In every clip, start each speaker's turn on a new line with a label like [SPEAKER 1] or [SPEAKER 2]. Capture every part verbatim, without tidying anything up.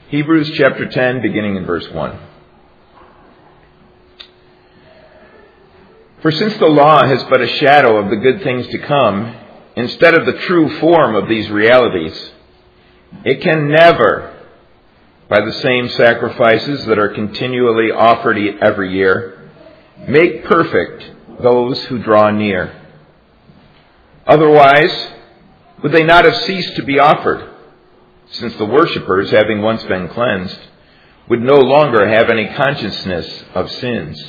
[SPEAKER 1] Hebrews chapter ten, beginning in verse one. For since the law has but a shadow of the good things to come, instead of the true form of these realities, it can never, by the same sacrifices that are continually offered every year, make perfect those who draw near. Otherwise, would they not have ceased to be offered, since the worshippers, having once been cleansed, would no longer have any consciousness of sins?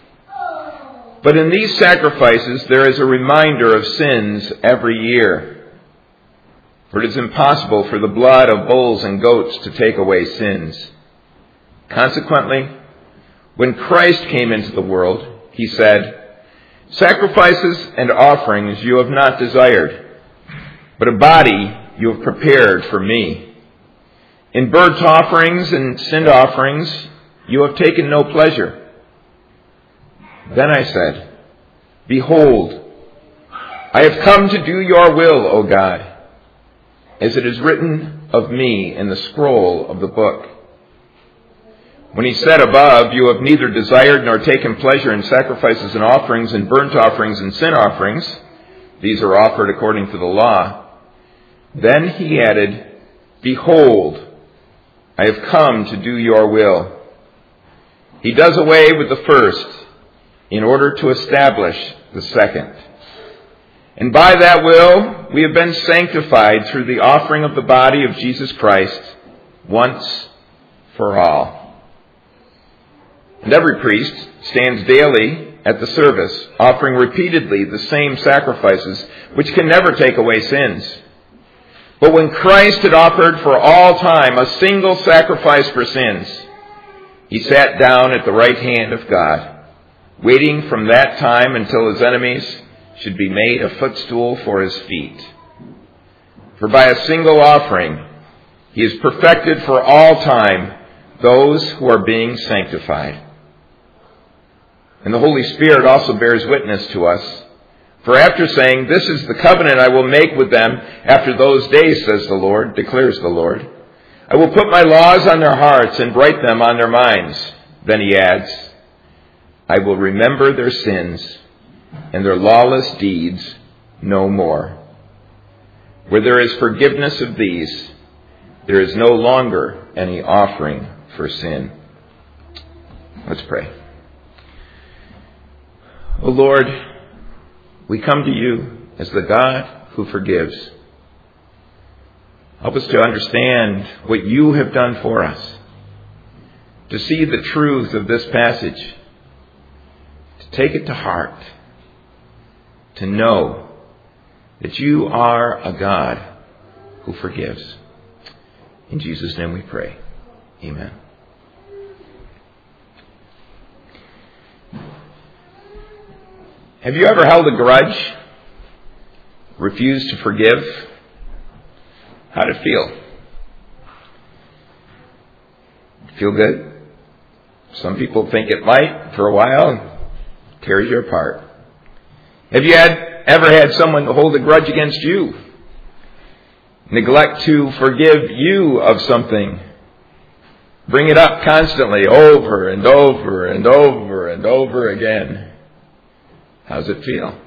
[SPEAKER 1] But in these sacrifices there is a reminder of sins every year. For it is impossible for the blood of bulls and goats to take away sins. Consequently, when Christ came into the world, he said, "Sacrifices and offerings you have not desired, but a body you have prepared for me. In burnt offerings and sin offerings you have taken no pleasure." Then I said, "Behold, I have come to do your will, O God, as it is written of me in the scroll of the book." When he said above, "You have neither desired nor taken pleasure in sacrifices and offerings and burnt offerings and sin offerings," these are offered according to the law, then he added, "Behold, I have come to do your will." He does away with the first in order to establish the second. And by that will, we have been sanctified through the offering of the body of Jesus Christ once for all. And every priest stands daily at the service, offering repeatedly the same sacrifices, which can never take away sins. But when Christ had offered for all time a single sacrifice for sins, he sat down at the right hand of God, waiting from that time until his enemies should be made a footstool for his feet. For by a single offering, he has perfected for all time those who are being sanctified. And the Holy Spirit also bears witness to us. For after saying, "This is the covenant I will make with them after those days, says the Lord," declares the Lord, "I will put my laws on their hearts and write them on their minds." Then he adds, "I will remember their sins and their lawless deeds no more. Where there is forgiveness of these, there is no longer any offering for sin." Let's pray. O Lord, we come to you as the God who forgives. Help us to understand what you have done for us, to see the truth of this passage, to take it to heart, to know that you are a God who forgives. In Jesus' name we pray. Amen. Have you ever held a grudge? Refused to forgive? How did it feel? Feel good? Some people think it might for a while. Tears you apart. Have you had, ever had someone hold a grudge against you? Neglect to forgive you of something? Bring it up constantly, over and over and over and over again. How's it feel?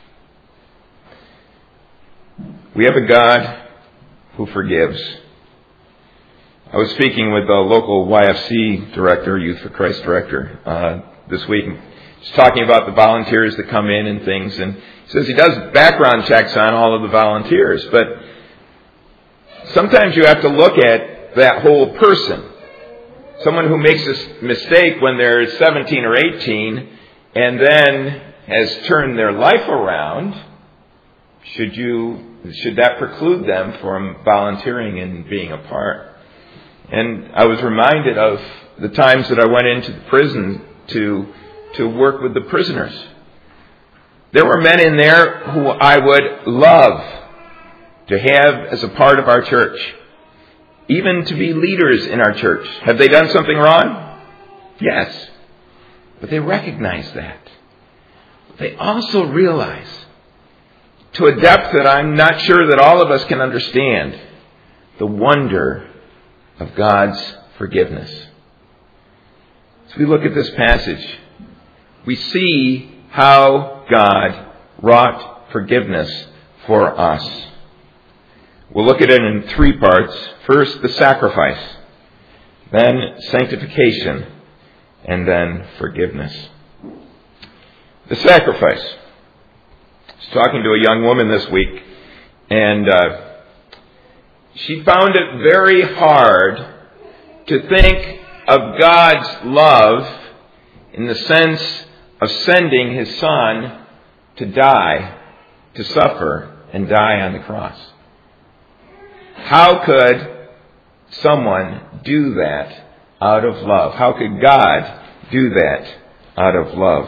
[SPEAKER 1] We have a God who forgives. I was speaking with the local Y F C director, Youth for Christ director, uh, this week. He's talking about the volunteers that come in and things, and he says he does background checks on all of the volunteers, but sometimes you have to look at that whole person. Someone who makes a mistake when they're seventeen or eighteen and then has turned their life around, should you should that preclude them from volunteering and being a part? And I was reminded of the times that I went into the prison to to work with the prisoners. There were men in there who I would love to have as a part of our church, even to be leaders in our church. Have they done something wrong? Yes. But they recognize that. They also realize, to a depth that I'm not sure that all of us can understand, the wonder of God's forgiveness. As we look at this passage, we see how God wrought forgiveness for us. We'll look at it in three parts. First, the sacrifice, then sanctification, and then forgiveness. The sacrifice. I was talking to a young woman this week, and uh, she found it very hard to think of God's love in the sense of sending His Son to die, to suffer, and die on the cross. How could someone do that out of love? How could God do that out of love?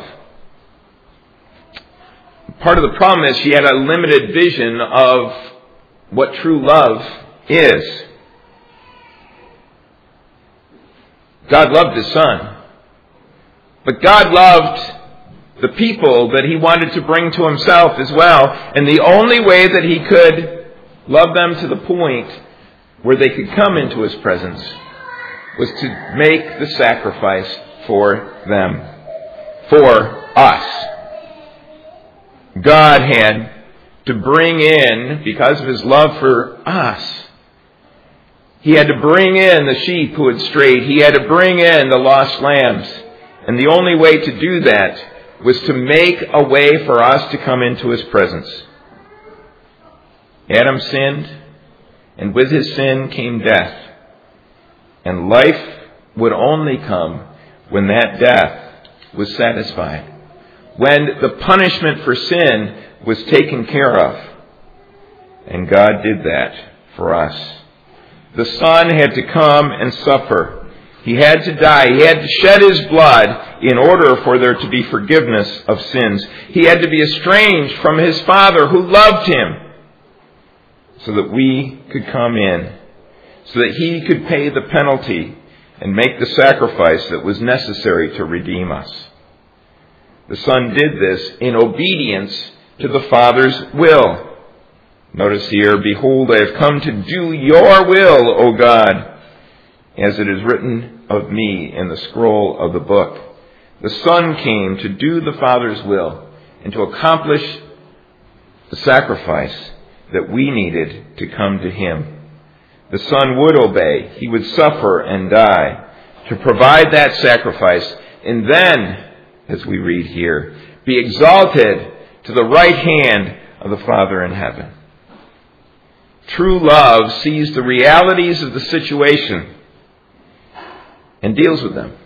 [SPEAKER 1] Part of the problem is she had a limited vision of what true love is. God loved His Son, but God loved the people that He wanted to bring to Himself as well. And the only way that He could love them to the point where they could come into His presence was to make the sacrifice for them, for us. God had to bring in, because of His love for us, He had to bring in the sheep who had strayed. He had to bring in the lost lambs. And the only way to do that was to make a way for us to come into His presence. Adam sinned, and with his sin came death. And life would only come when that death was satisfied, when the punishment for sin was taken care of. And God did that for us. The Son had to come and suffer. He had to die. He had to shed His blood in order for there to be forgiveness of sins. He had to be estranged from His Father who loved Him so that we could come in, so that He could pay the penalty and make the sacrifice that was necessary to redeem us. The Son did this in obedience to the Father's will. Notice here, "Behold, I have come to do your will, O God, as it is written of me in the scroll of the book." The Son came to do the Father's will and to accomplish the sacrifice that we needed to come to Him. The Son would obey. He would suffer and die to provide that sacrifice, and then, as we read here, be exalted to the right hand of the Father in heaven. True love sees the realities of the situation and deals with them.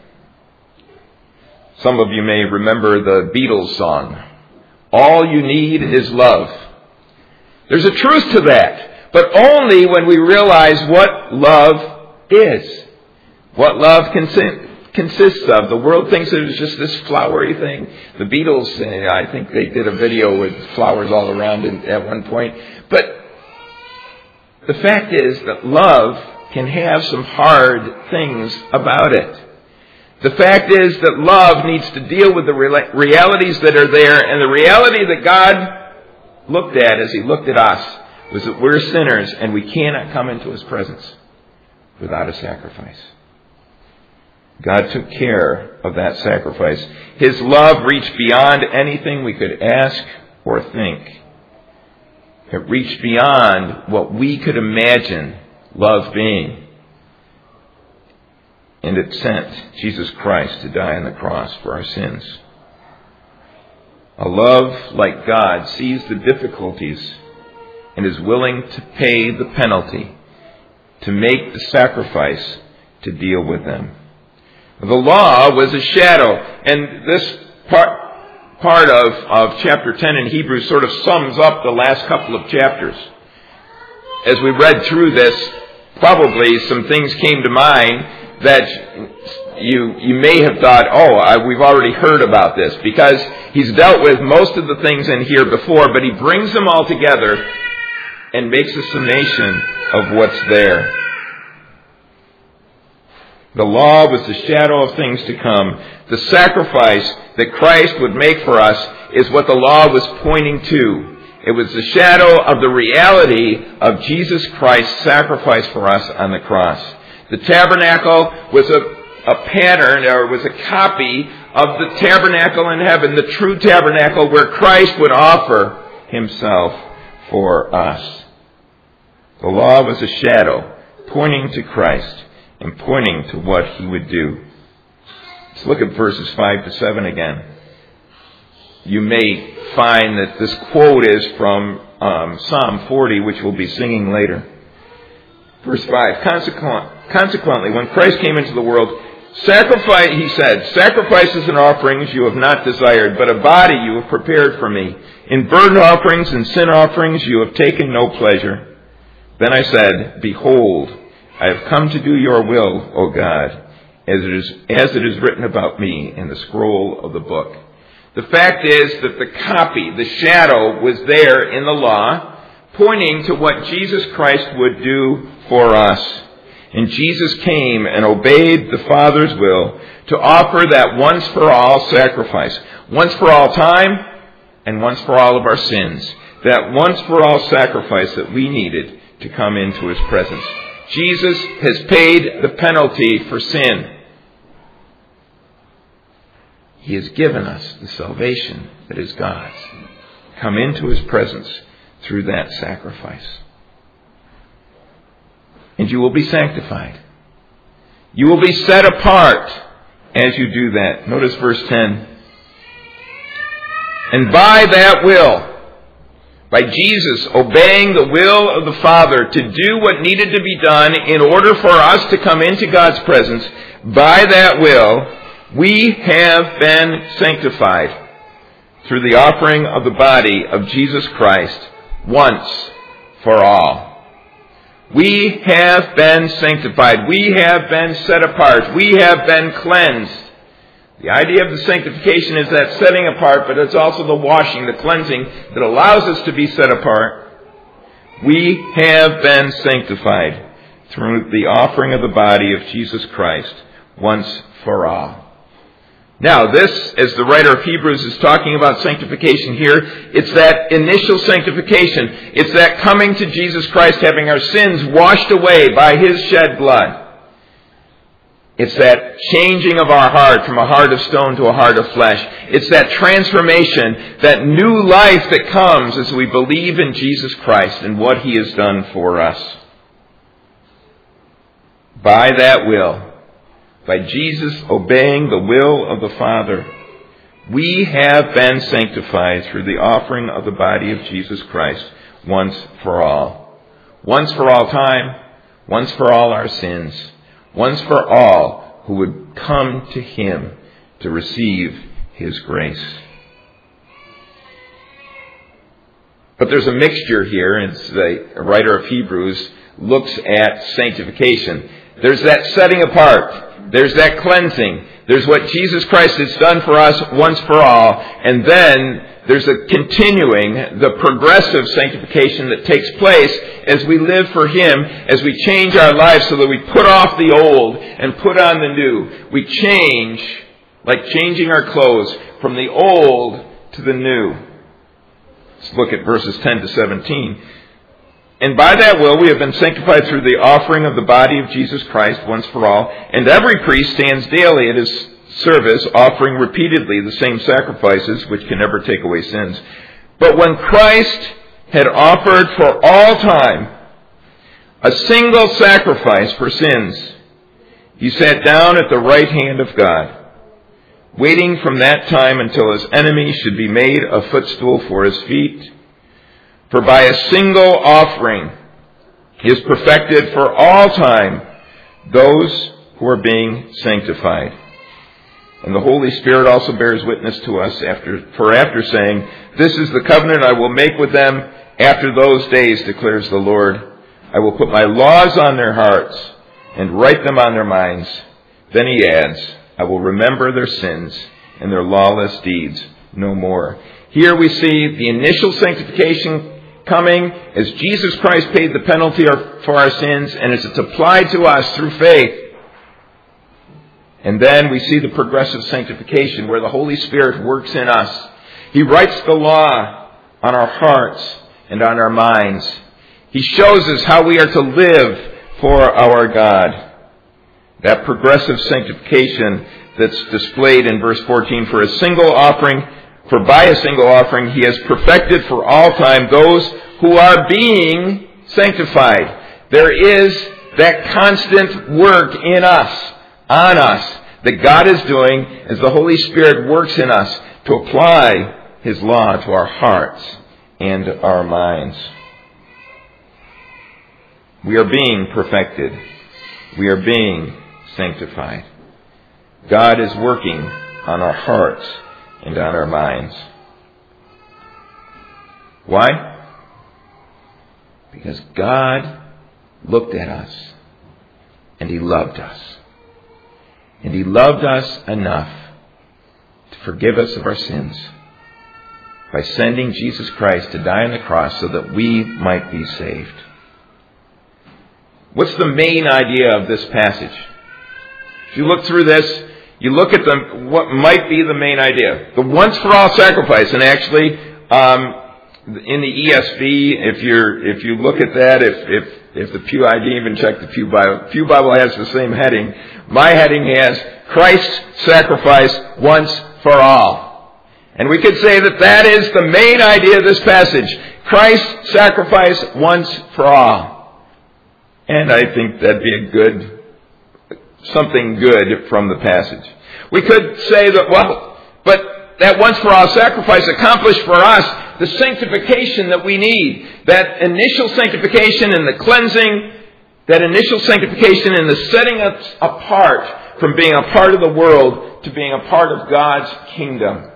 [SPEAKER 1] Some of you may remember the Beatles song, "All You Need Is Love." There's a truth to that, but only when we realize what love is, what love consi- consists of. The world thinks it is just this flowery thing. The Beatles, I think they did a video with flowers all around it at one point. But the fact is that love can have some hard things about it. The fact is that love needs to deal with the realities that are there, and the reality that God looked at as He looked at us was that we're sinners and we cannot come into His presence without a sacrifice. God took care of that sacrifice. His love reached beyond anything we could ask or think. It reached beyond what we could imagine love being. And it sent Jesus Christ to die on the cross for our sins. A love like God sees the difficulties and is willing to pay the penalty, to make the sacrifice to deal with them. The law was a shadow, and this part part of, of chapter ten in Hebrews sort of sums up the last couple of chapters. As we read through this, probably some things came to mind that you you may have thought, oh, I, we've already heard about this, because he's dealt with most of the things in here before, but he brings them all together and makes a summation of what's there. The law was the shadow of things to come. The sacrifice that Christ would make for us is what the law was pointing to. It was the shadow of the reality of Jesus Christ's sacrifice for us on the cross. The tabernacle was a, a pattern, or was a copy of the tabernacle in heaven, the true tabernacle where Christ would offer himself for us. The law was a shadow pointing to Christ and pointing to what he would do. Let's look at verses five to seven again. You may find that this quote is from um, Psalm forty, which we'll be singing later. Verse five, consequently, when Christ came into the world, sacrifice, he said, sacrifices and offerings you have not desired, but a body you have prepared for me. In burnt offerings and sin offerings you have taken no pleasure. Then I said, behold, I have come to do your will, O God, as it is, as it is written about me in the scroll of the book. The fact is that the copy, the shadow, was there in the law, pointing to what Jesus Christ would do for us. And Jesus came and obeyed the Father's will to offer that once for all sacrifice. Once for all time and once for all of our sins. That once for all sacrifice that we needed to come into his presence. Jesus has paid the penalty for sin. He has given us the salvation that is God's. Come into his presence through that sacrifice. And you will be sanctified. You will be set apart as you do that. Notice verse ten. And by that will, by Jesus obeying the will of the Father to do what needed to be done in order for us to come into God's presence, by that will, we have been sanctified through the offering of the body of Jesus Christ once for all. We have been sanctified. We have been set apart. We have been cleansed. The idea of the sanctification is that setting apart, but it's also the washing, the cleansing that allows us to be set apart. We have been sanctified through the offering of the body of Jesus Christ once for all. Now, this, as the writer of Hebrews is talking about sanctification here, it's that initial sanctification. It's that coming to Jesus Christ, having our sins washed away by his shed blood. It's that changing of our heart from a heart of stone to a heart of flesh. It's that transformation, that new life that comes as we believe in Jesus Christ and what he has done for us. By that will, by Jesus obeying the will of the Father, we have been sanctified through the offering of the body of Jesus Christ once for all. Once for all time, once for all our sins, once for all who would come to him to receive his grace. But there's a mixture here, as the writer of Hebrews looks at sanctification. There's that setting apart. There's that cleansing. There's what Jesus Christ has done for us once for all. And then there's a continuing, the progressive sanctification that takes place as we live for him, as we change our lives so that we put off the old and put on the new. We change, like changing our clothes, from the old to the new. Let's look at verses ten to seventeen. And by that will we have been sanctified through the offering of the body of Jesus Christ once for all. And every priest stands daily at his service, offering repeatedly the same sacrifices, which can never take away sins. But when Christ had offered for all time a single sacrifice for sins, he sat down at the right hand of God, waiting from that time until his enemies should be made a footstool for his feet. For by a single offering he has perfected for all time those who are being sanctified. And the Holy Spirit also bears witness to us, after, for after saying, this is the covenant I will make with them after those days, declares the Lord. I will put my laws on their hearts and write them on their minds. Then he adds, I will remember their sins and their lawless deeds no more. Here we see the initial sanctification coming as Jesus Christ paid the penalty for our sins and as it's applied to us through faith. And then we see the progressive sanctification where the Holy Spirit works in us. He writes the law on our hearts and on our minds. He shows us how we are to live for our God. That progressive sanctification that's displayed in verse fourteen, for a single offering, for by a single offering he has perfected for all time those who are being sanctified. There is that constant work in us, on us, that God is doing as the Holy Spirit works in us to apply His law to our hearts and our minds. We are being perfected. We are being sanctified. God is working on our hearts and on our minds. Why? Because God looked at us and He loved us. And He loved us enough to forgive us of our sins by sending Jesus Christ to die on the cross so that we might be saved. What's the main idea of this passage? If you look through this, you look at the, what might be the main idea. The once-for-all sacrifice. And actually, um, in the E S V, if you're if you look at that, if if if the Pew, I didn't even check the Pew Bible. Pew Bible has the same heading. My heading has Christ's sacrifice once for all. And we could say that that is the main idea of this passage. Christ's sacrifice once for all. And I think that'd be a good, something good from the passage. We could say that, well, but that once for all sacrifice accomplished for us the sanctification that we need. That initial sanctification and the cleansing, that initial sanctification and the setting us apart from being a part of the world to being a part of God's kingdom.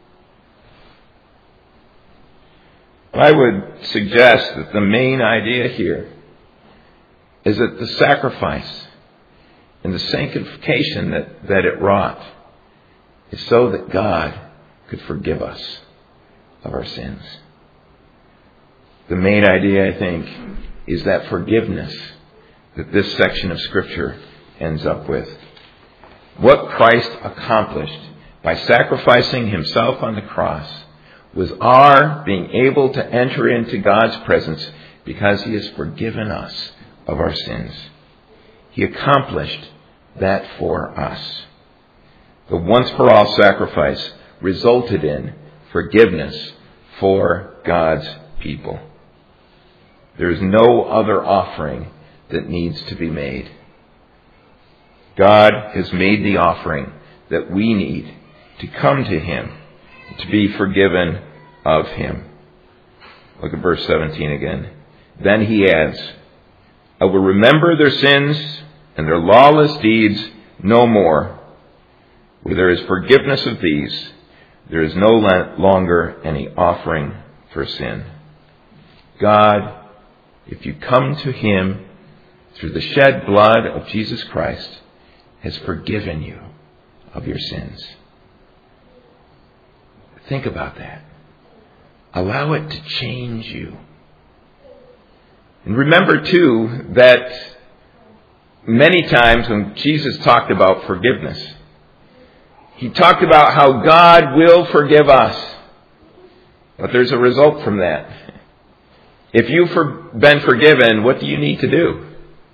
[SPEAKER 1] I would suggest that the main idea here is that the sacrifice and the sanctification that, that it wrought is so that God could forgive us of our sins. The main idea, I think, is that forgiveness that this section of Scripture ends up with. What Christ accomplished by sacrificing Himself on the cross was our being able to enter into God's presence because He has forgiven us of our sins. He accomplished that for us. The once-for-all sacrifice resulted in forgiveness for God's people. There is no other offering that needs to be made. God has made the offering that we need to come to Him, to be forgiven of Him. Look at verse seventeen again. Then He adds, I will remember their sins and their lawless deeds no more. Where there is forgiveness of these, there is no longer any offering for sin. God, if you come to Him through the shed blood of Jesus Christ, has forgiven you of your sins. Think about that. Allow it to change you. And remember, too, that many times when Jesus talked about forgiveness, He talked about how God will forgive us. But there's a result from that. If you've been forgiven, what do you need to do?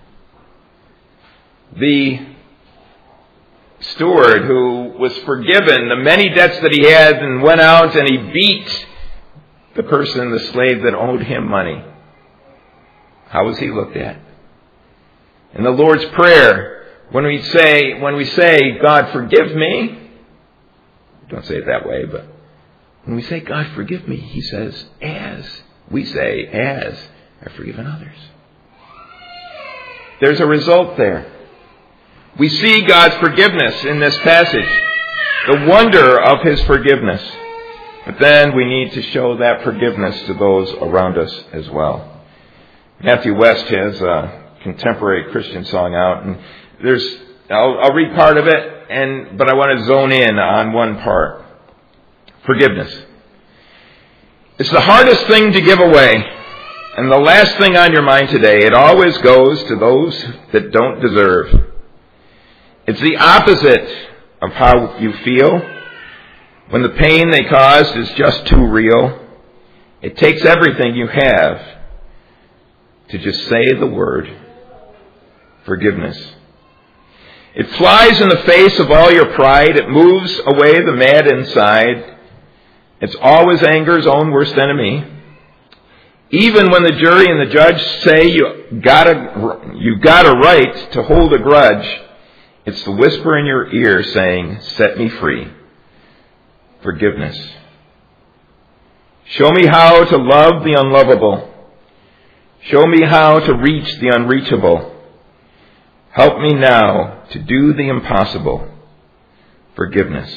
[SPEAKER 1] The steward who was forgiven the many debts that he had and went out and he beat the person, the slave that owed him money. How was he looked at? In the Lord's Prayer, when we say, when we say, God forgive me, don't say it that way, but when we say, God forgive me, He says, as, we say, as I've forgiven others. There's a result there. We see God's forgiveness in this passage, the wonder of His forgiveness. But then we need to show that forgiveness to those around us as well. Matthew West has a contemporary Christian song out, and there's, I'll, I'll read part of it, and but I want to zone in on one part. Forgiveness. It's the hardest thing to give away, and the last thing on your mind today. It always goes to those that don't deserve. It's the opposite of how you feel when the pain they caused is just too real. It takes everything you have to just say the word forgiveness. It flies in the face of all your pride. It moves away the mad inside. It's always anger's own worst enemy. Even when the jury and the judge say you got a, you got a right to hold a grudge, it's the whisper in your ear saying, set me free. Forgiveness. Show me how to love the unlovable. Show me how to reach the unreachable. Help me now to do the impossible. Forgiveness.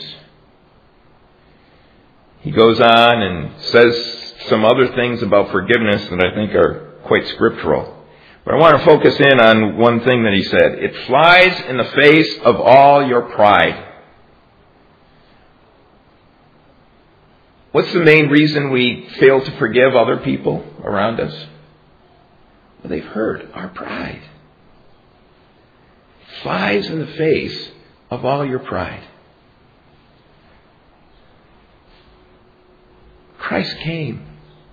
[SPEAKER 1] He goes on and says some other things about forgiveness that I think are quite scriptural. But I want to focus in on one thing that he said. It flies in the face of all your pride. What's the main reason we fail to forgive other people around us? Well, they've hurt our pride. It flies in the face of all your pride. Christ came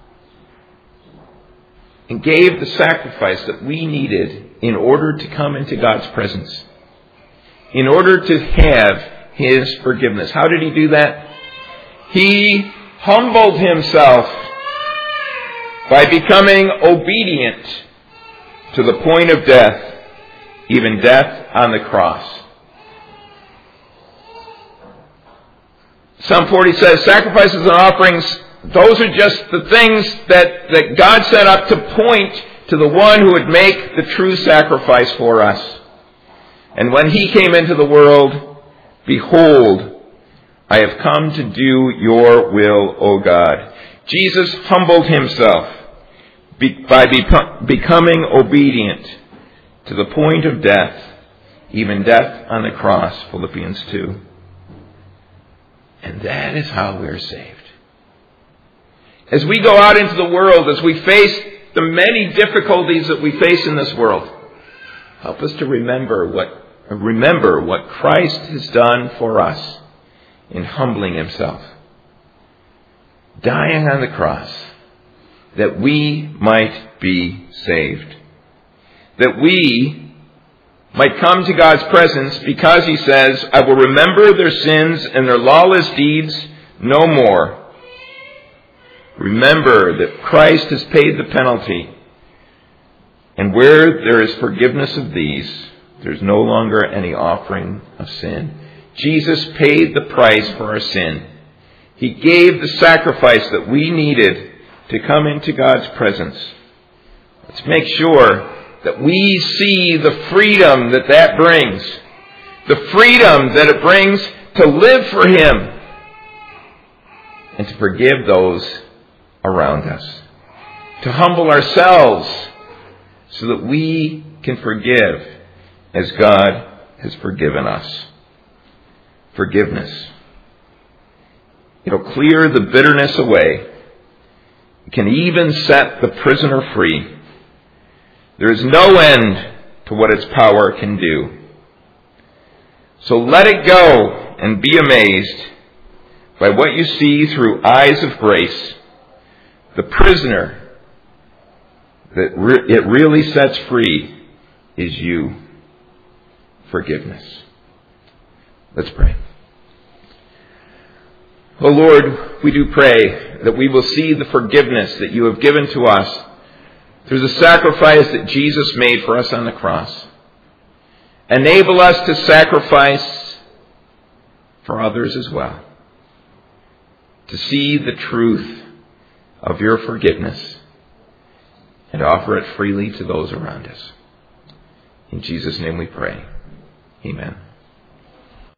[SPEAKER 1] and gave the sacrifice that we needed in order to come into God's presence, in order to have His forgiveness. How did He do that? He humbled Himself by becoming obedient to the point of death, even death on the cross. Psalm forty says, sacrifices and offerings, those are just the things that, that God set up to point to the one who would make the true sacrifice for us. And when He came into the world, behold, I have come to do your will, O God. Jesus humbled Himself by becoming obedient to the point of death, even death on the cross, Philippians two. And that is how we're saved. As we go out into the world, as we face the many difficulties that we face in this world, help us to remember what, remember what Christ has done for us in humbling Himself, dying on the cross, that we might be saved, that we might come to God's presence, because He says, I will remember their sins and their lawless deeds no more. Remember that Christ has paid the penalty, and where there is forgiveness of these, there's no longer any offering of sin. Jesus paid the price for our sin. He gave the sacrifice that we needed to come into God's presence. Let's make sure that we see the freedom that that brings, the freedom that it brings to live for Him and to forgive those around us, to humble ourselves so that we can forgive as God has forgiven us. Forgiveness. It'll clear the bitterness away. It can even set the prisoner free. There is no end to what its power can do. So let it go and be amazed by what you see through eyes of grace. The prisoner that re- it really sets free is you. Forgiveness. Let's pray. Oh Lord, we do pray that we will see the forgiveness that you have given to us through the sacrifice that Jesus made for us on the cross. Enable us to sacrifice for others as well, to see the truth of your forgiveness and offer it freely to those around us. In Jesus' name we pray. Amen.